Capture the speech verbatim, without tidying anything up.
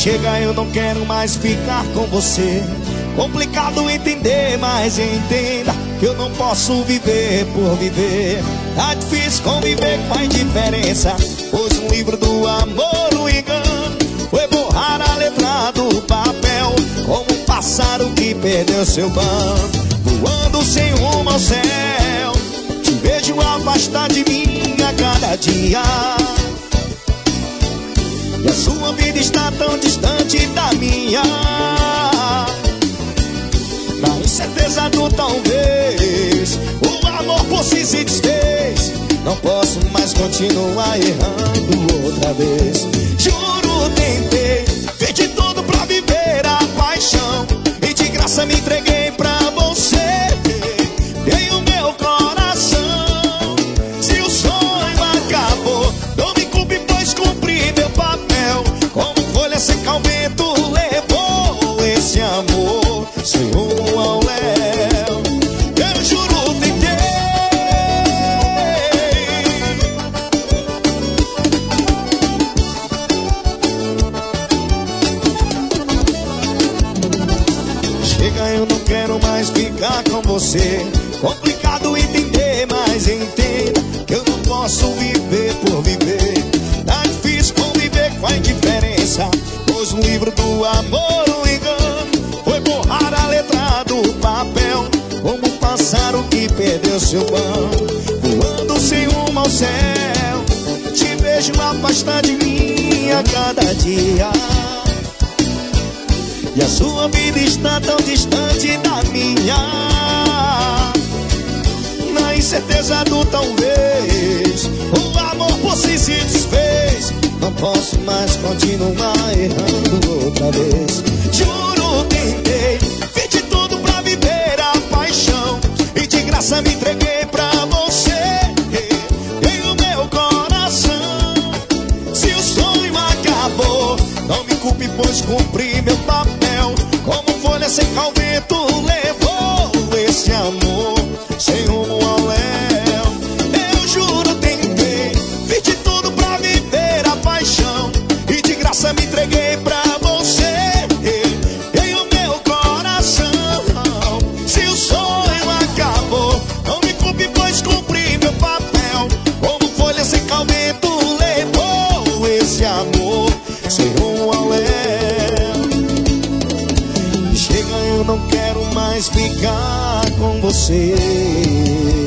Chega, eu não quero mais ficar com você. Complicado entender, mas entenda que eu não posso viver por viver. Tá difícil conviver com a indiferença, pois um livro do amor, o engano, foi borrar a letra do papel, como um pássaro que perdeu seu banco, voando sem rumo ao céu. Te vejo afastar de mim a cada dia, e a sua vida está tão distante da minha. Na incerteza do talvez, o amor por si se desfez. Não posso mais continuar errando outra vez. Juro, tentei, fiz de tudo pra viver a paixão, e de graça me entreguei pra você. Dei o meu coração. Se o sonho acabou, não me culpe, pois cumpri meu papel. Como folha seca ao vento levou esse amor sem rumo ao léu. Eu juro, tentei. Chega, eu não quero mais ficar com você. Complicado entender, mas entenda que eu não posso viver por viver. Tá difícil conviver com a indiferença, pois um livro do amor, o engano, foi borrar a letra do papel, como um pássaro que perdeu seu banco, voando sem rumo ao céu. Te vejo afastar de mim a cada dia, e a sua vida está tão distante da minha. Na incerteza do talvez, o amor por si se desfez. Não posso mais continuar errando outra vez. Juro, tentei, fiz de tudo pra viver a paixão, e de graça me entreguei pra você. Dei o meu coração. Se o sonho acabou, não me culpe, pois cumpri meu papel. Como folha seca ao vento levou esse amor sem rumo ao léu. Eu juro, tentei, fiz de tudo pra viver a paixão, e de graça me entreguei pra você. Dei o meu coração. Se o sonho acabou, não me culpe, pois cumpri meu papel. Como folha seca ao vento levou esse amor sem rumo ao léu. Chega, eu não quero mais ficar com você.